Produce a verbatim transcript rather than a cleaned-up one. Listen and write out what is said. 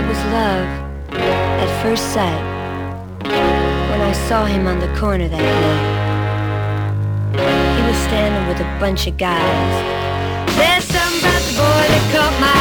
was love at first sight when I saw him on the corner that night. He was standing with a bunch of guys. There's something about the boy that caught my